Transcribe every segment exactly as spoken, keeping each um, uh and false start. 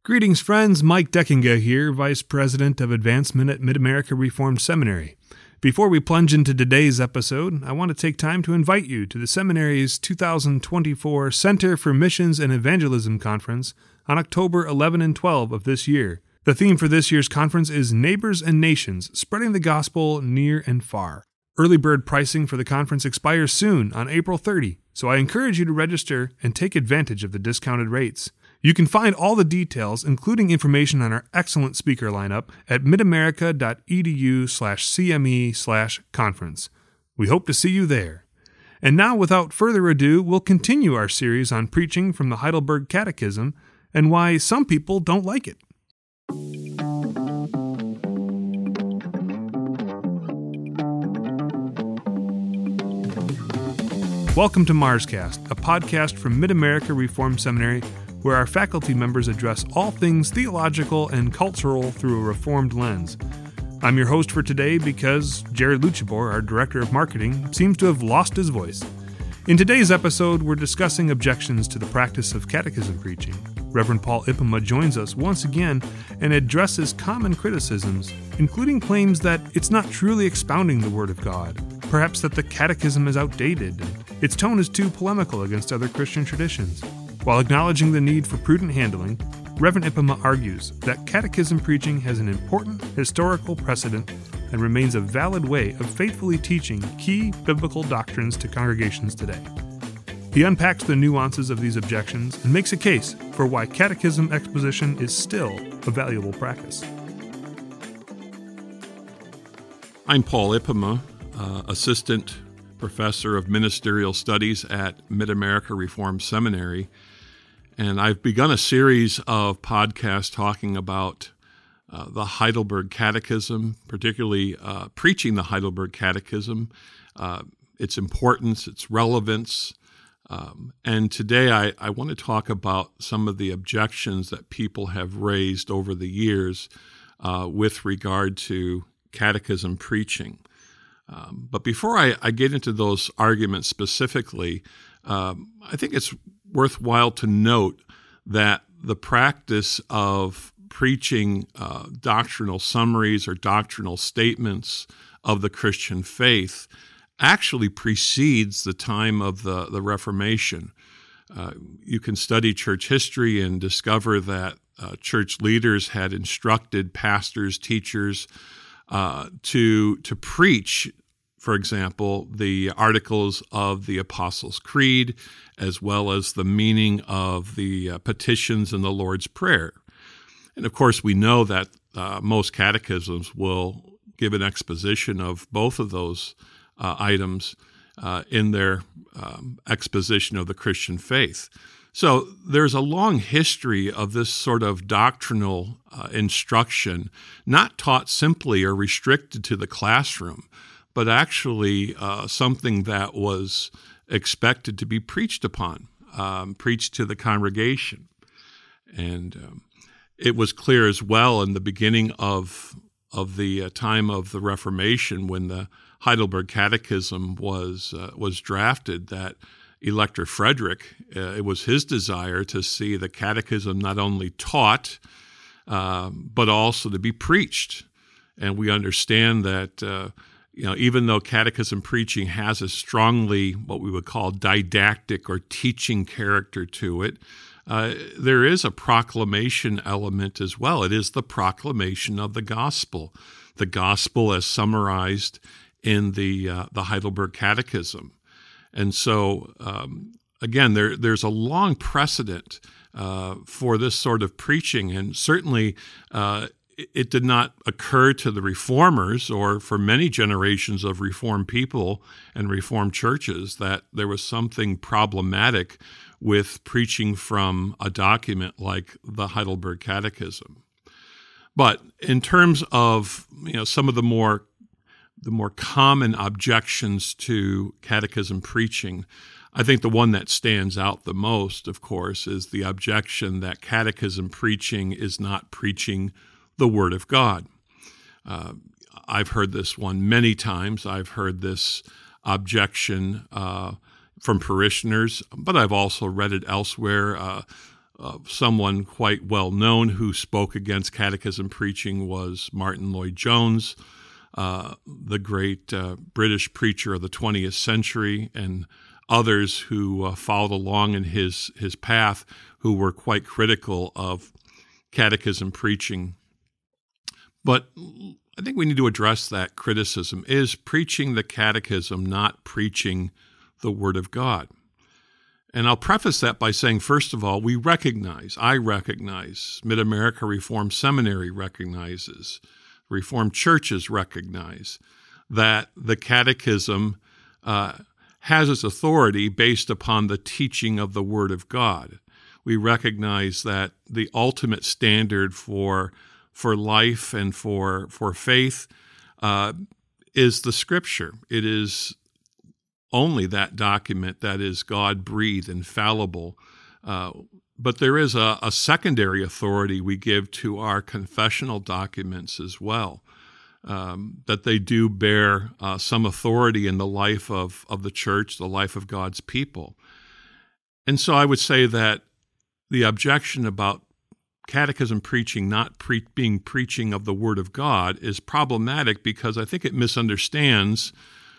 Greetings, friends. Mike Deckinga here, Vice President of Advancement at Mid-America Reformed Seminary. Before we plunge into today's episode, I want to take time to invite you to the seminary's two thousand twenty-four Center for Missions and Evangelism Conference on October eleventh and twelfth of this year. The theme for this year's conference is Neighbors and Nations, Spreading the Gospel Near and Far. Early bird pricing for the conference expires soon on April thirtieth, so I encourage you to register and take advantage of the discounted rates. You can find all the details, including information on our excellent speaker lineup, at midamerica.edu slash CME slash conference. We hope to see you there. And now, without further ado, we'll continue our series on preaching from the Heidelberg Catechism and why some people don't like it. Welcome to MarsCast, a podcast from Mid-America Reformed Seminary, where our faculty members address all things theological and cultural through a Reformed lens. I'm your host for today because Jared Luchabor, our Director of Marketing, seems to have lost his voice. In today's episode, we're discussing objections to the practice of catechism preaching. Reverend Paul Ipema joins us once again and addresses common criticisms, including claims that it's not truly expounding the Word of God, perhaps that the catechism is outdated, and its tone is too polemical against other Christian traditions. While acknowledging the need for prudent handling, Reverend Ipema argues that catechism preaching has an important historical precedent and remains a valid way of faithfully teaching key biblical doctrines to congregations today. He unpacks the nuances of these objections and makes a case for why catechism exposition is still a valuable practice. I'm Paul Ipema, uh, Assistant Professor of Ministerial Studies at Mid-America Reformed Seminary. And I've begun a series of podcasts talking about uh, the Heidelberg Catechism, particularly uh, preaching the Heidelberg Catechism, uh, its importance, its relevance. Um, and today I, I want to talk about some of the objections that people have raised over the years uh, with regard to catechism preaching. Um, but before I, I get into those arguments specifically, um, I think it's worthwhile to note that the practice of preaching uh, doctrinal summaries or doctrinal statements of the Christian faith actually precedes the time of the, the Reformation. Uh, you can study church history and discover that uh, church leaders had instructed pastors, teachers, uh, to to preach, for example, the articles of the Apostles' Creed, as well as the meaning of the uh, petitions in the Lord's Prayer. And of course, we know that uh, most catechisms will give an exposition of both of those uh, items uh, in their um, exposition of the Christian faith. So there's a long history of this sort of doctrinal uh, instruction, not taught simply or restricted to the classroom, but actually uh, something that was expected to be preached upon, um, preached to the congregation. And um, it was clear as well in the beginning of of the uh, time of the Reformation, when the Heidelberg Catechism was uh, was drafted, that Elector Frederick, uh, it was his desire to see the catechism not only taught, uh, but also to be preached. And we understand that uh, You know, even though catechism preaching has a strongly what we would call didactic or teaching character to it, uh, there is a proclamation element as well. It is the proclamation of the gospel, the gospel as summarized in the uh, the Heidelberg Catechism. And so, um, again, there there's a long precedent uh, for this sort of preaching, and certainly uh, it did not occur to the reformers or for many generations of reformed people and reformed churches that there was something problematic with preaching from a document like the Heidelberg Catechism. But in terms of, you know, some of the more the more common objections to catechism preaching, I think the one that stands out the most, of course, is the objection that catechism preaching is not preaching the Word of God. Uh, I've heard this one many times. I've heard this objection uh, from parishioners, but I've also read it elsewhere. Uh, uh, someone quite well known who spoke against catechism preaching was Martin Lloyd-Jones, uh, the great uh, British preacher of the twentieth century, and others who uh, followed along in his, his path who were quite critical of catechism preaching. But I think we need to address that criticism. Is preaching the catechism not preaching the Word of God? And I'll preface that by saying, first of all, we recognize, I recognize, Mid-America Reformed Seminary recognizes, Reformed churches recognize that the catechism uh, has its authority based upon the teaching of the Word of God. We recognize that the ultimate standard for for life and for for faith uh, is the Scripture. It is only that document that is God-breathed, infallible. Uh, but there is a, a secondary authority we give to our confessional documents as well, um, that they do bear uh, some authority in the life of, of the church, the life of God's people. And so I would say that the objection about catechism preaching not pre- being preaching of the Word of God is problematic because I think it misunderstands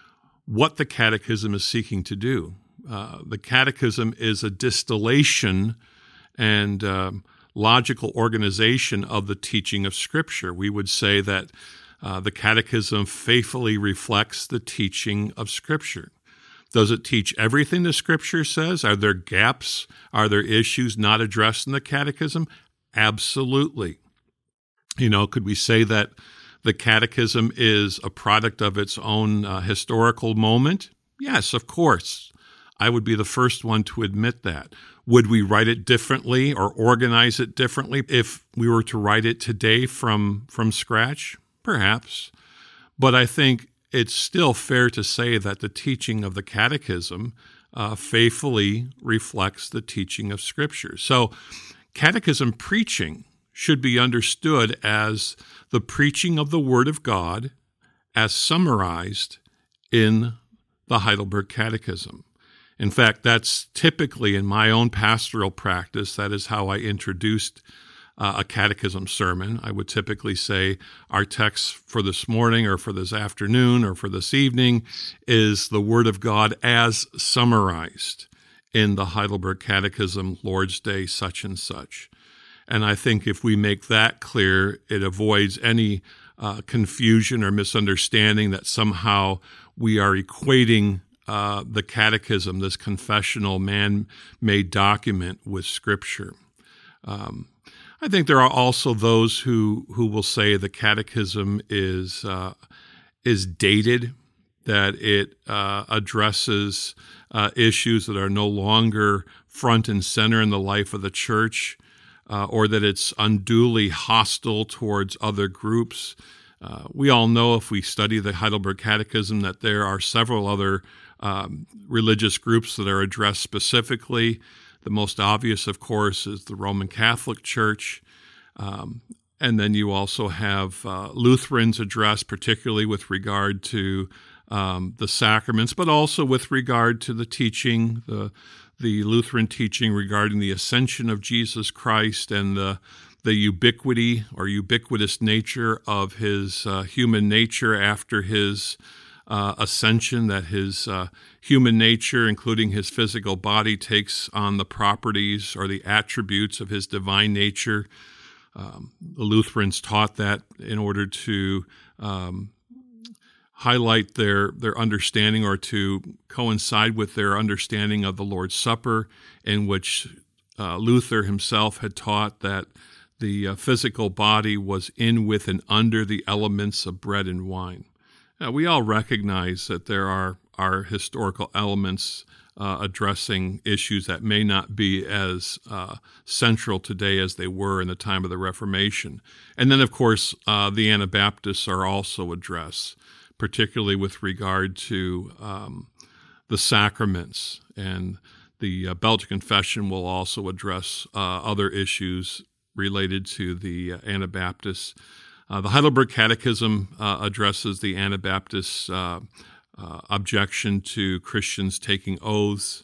what the catechism is seeking to do. Uh, the catechism is a distillation and um, logical organization of the teaching of Scripture. We would say that uh, the catechism faithfully reflects the teaching of Scripture. Does it teach everything the Scripture says? Are there gaps? Are there issues not addressed in the catechism? Absolutely. You know, could we say that the catechism is a product of its own uh, historical moment? Yes, of course. I would be the first one to admit that. Would we write it differently or organize it differently if we were to write it today from, from scratch? Perhaps. But I think it's still fair to say that the teaching of the catechism uh, faithfully reflects the teaching of Scripture. So catechism preaching should be understood as the preaching of the Word of God as summarized in the Heidelberg Catechism. In fact, that's typically in my own pastoral practice, that is how I introduced uh, a catechism sermon. I would typically say our text for this morning or for this afternoon or for this evening is the Word of God as summarized in the Heidelberg Catechism, Lord's Day, such and such. And I think if we make that clear, it avoids any uh, confusion or misunderstanding that somehow we are equating uh, the catechism, this confessional man-made document, with Scripture. Um, I think there are also those who, who will say the catechism is, uh, is dated, that it uh, addresses uh, issues that are no longer front and center in the life of the church, uh, or that it's unduly hostile towards other groups. Uh, we all know, if we study the Heidelberg Catechism, that there are several other um, religious groups that are addressed specifically. The most obvious, of course, is the Roman Catholic Church. Um, and then you also have uh, Lutherans addressed, particularly with regard to Um, the sacraments, but also with regard to the teaching, the the Lutheran teaching regarding the ascension of Jesus Christ and the the ubiquity or ubiquitous nature of his uh, human nature after his uh, ascension, that his uh, human nature, including his physical body, takes on the properties or the attributes of his divine nature. Um, the Lutherans taught that in order to um, highlight their, their understanding, or to coincide with their understanding of the Lord's Supper, in which uh, Luther himself had taught that the uh, physical body was in, with, and under the elements of bread and wine. Now, we all recognize that there are, are historical elements uh, addressing issues that may not be as uh, central today as they were in the time of the Reformation. And then, of course, uh, the Anabaptists are also addressed, particularly with regard to um, the sacraments. And the uh, Belgian Confession will also address uh, other issues related to the uh, Anabaptists. Uh, the Heidelberg Catechism uh, addresses the Anabaptists' uh, uh, objection to Christians taking oaths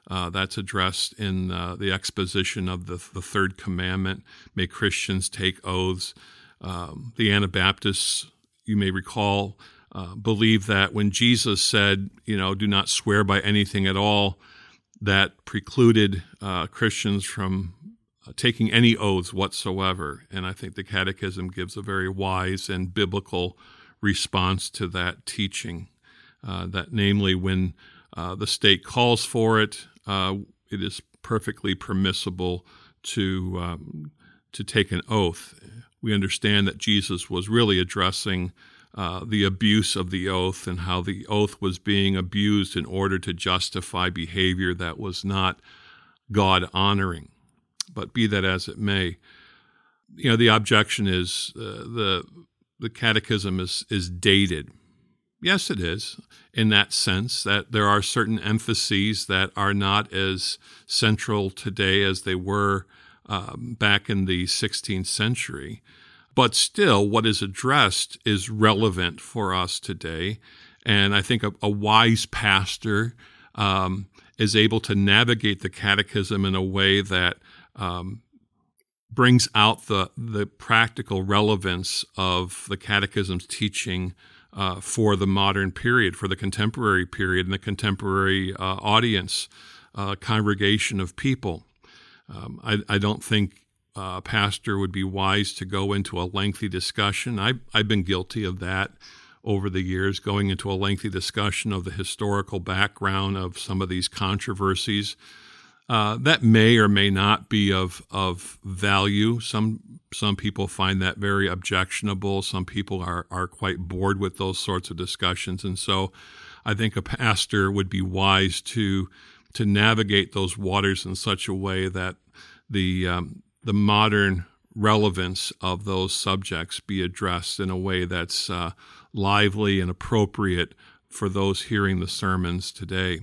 Uh, that's addressed in uh, the exposition of the, the third commandment, may Christians take oaths. Um, the Anabaptists, you may recall, uh, believe that when Jesus said, you know, do not swear by anything at all, that precluded uh, Christians from uh, taking any oaths whatsoever. And I think the Catechism gives a very wise and biblical response to that teaching, uh, that namely when uh, the state calls for it, uh, it is perfectly permissible to um, to take an oath. We understand that Jesus was really addressing uh, the abuse of the oath and how the oath was being abused in order to justify behavior that was not God-honoring. But be that as it may, you know, the objection is uh, the the Catechism is is dated. Yes, it is, in that sense that there are certain emphases that are not as central today as they were um, back in the sixteenth century. But still, what is addressed is relevant for us today. And I think a, a wise pastor um, is able to navigate the Catechism in a way that um, brings out the, the practical relevance of the Catechism's teaching Uh, for the modern period, for the contemporary period, and the contemporary uh, audience, uh, congregation of people. Um, I, I don't think uh, a pastor would be wise to go into a lengthy discussion. I, I've been guilty of that over the years, going into a lengthy discussion of the historical background of some of these controversies. Uh, that may or may not be of of value. Some some people find that very objectionable. Some people are are quite bored with those sorts of discussions, and so I think a pastor would be wise to to navigate those waters in such a way that the um, the modern relevance of those subjects be addressed in a way that's uh, lively and appropriate for those hearing the sermons today.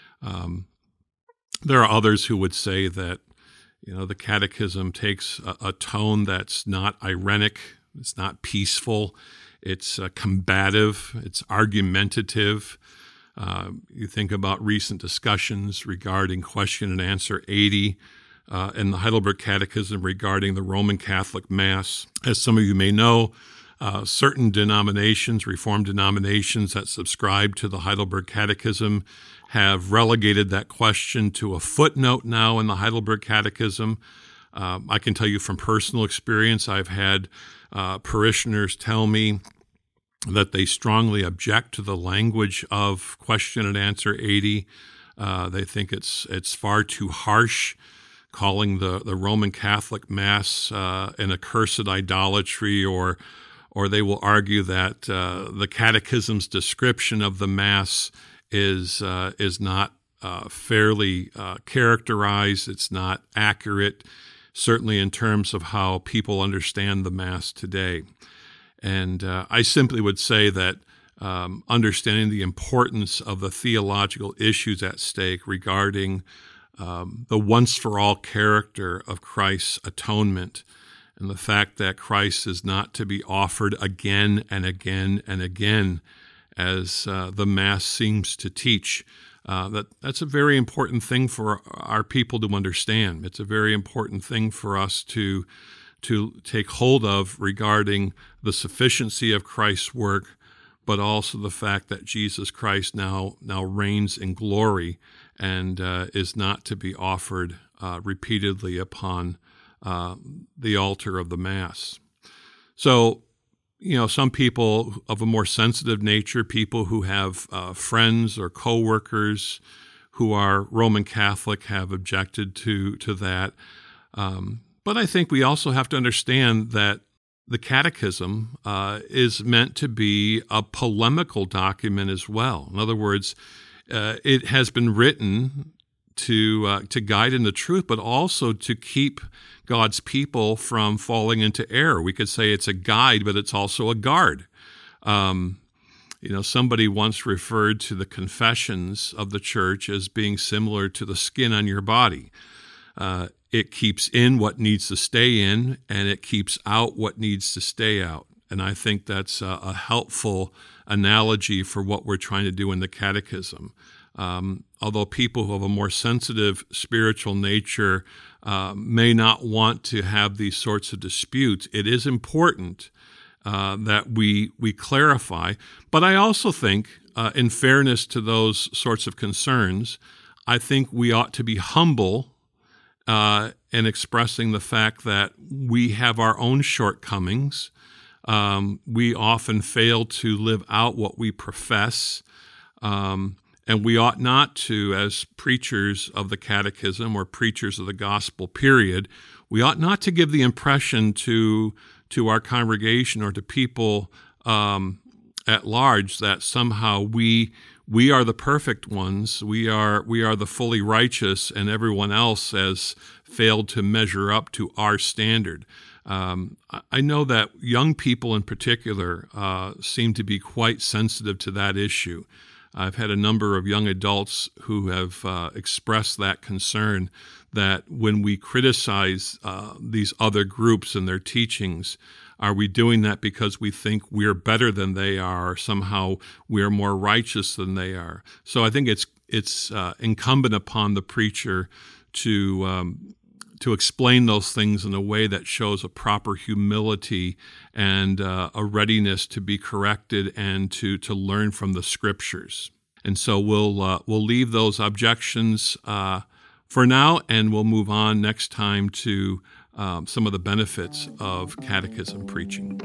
Um, There are others who would say that, you know, the Catechism takes a, a tone that's not irenic, it's not peaceful, it's uh, combative, it's argumentative. Uh, you think about recent discussions regarding question and answer eighty uh, in the Heidelberg Catechism regarding the Roman Catholic Mass. As some of you may know, uh, certain denominations, Reformed denominations that subscribe to the Heidelberg Catechism, have relegated that question to a footnote now in the Heidelberg Catechism. Um, I can tell you from personal experience, I've had uh, parishioners tell me that they strongly object to the language of question and answer eighty. Uh, they think it's it's far too harsh, calling the, the Roman Catholic Mass uh, an accursed idolatry, or or they will argue that uh, the Catechism's description of the Mass is uh, is not uh, fairly uh, characterized. It's not accurate, certainly in terms of how people understand the Mass today. And uh, I simply would say that um, understanding the importance of the theological issues at stake regarding um, the once-for-all character of Christ's atonement and the fact that Christ is not to be offered again and again and again, as uh, the Mass seems to teach, uh, that that's a very important thing for our people to understand. It's a very important thing for us to to take hold of regarding the sufficiency of Christ's work, but also the fact that Jesus Christ now now reigns in glory and uh, is not to be offered uh, repeatedly upon uh, the altar of the Mass. So, you know, some people of a more sensitive nature, people who have uh, friends or coworkers who are Roman Catholic, have objected to to that. Um, but I think we also have to understand that the Catechism uh, is meant to be a polemical document as well. In other words, uh, it has been written to uh, to guide in the truth, but also to keep God's people from falling into error. We could say it's a guide, but it's also a guard. Um, you know, somebody once referred to the confessions of the church as being similar to the skin on your body. Uh, it keeps in what needs to stay in, and it keeps out what needs to stay out. And I think that's a, a helpful analogy for what we're trying to do in the Catechism. Um, although people who have a more sensitive spiritual nature uh, may not want to have these sorts of disputes, it is important uh, that we we clarify. But I also think, uh, in fairness to those sorts of concerns, I think we ought to be humble uh, in expressing the fact that we have our own shortcomings. Um, we often fail to live out what we profess. Um, And we ought not to, as preachers of the catechism or preachers of the gospel, period, we ought not to give the impression to to our congregation or to people um, at large that somehow we we are the perfect ones, we are we are the fully righteous, and everyone else has failed to measure up to our standard. Um, I know that young people in particular uh, seem to be quite sensitive to that issue. I've had a number of young adults who have uh, expressed that concern that when we criticize uh, these other groups and their teachings, are we doing that because we think we're better than they are, or somehow we're more righteous than they are? So I think it's it's uh, incumbent upon the preacher to um, to explain those things in a way that shows a proper humility and uh, a readiness to be corrected and to to learn from the Scriptures. And so we'll uh, we'll leave those objections uh, for now, and we'll move on next time to um, some of the benefits of catechism preaching.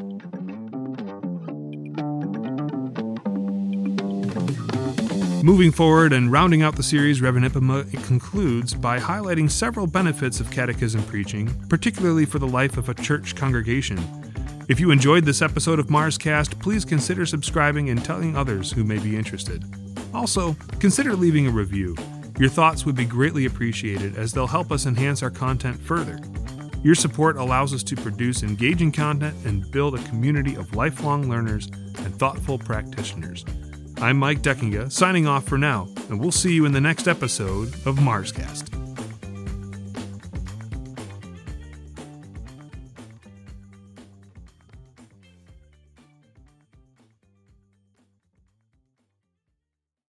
Moving forward and rounding out the series, Reverend Ipema concludes by highlighting several benefits of catechism preaching, particularly for the life of a church congregation. If you enjoyed this episode of MarsCast, please consider subscribing and telling others who may be interested. Also, consider leaving a review. Your thoughts would be greatly appreciated, as they'll help us enhance our content further. Your support allows us to produce engaging content and build a community of lifelong learners and thoughtful practitioners. I'm Mike Deckinga, signing off for now, and we'll see you in the next episode of MarsCast.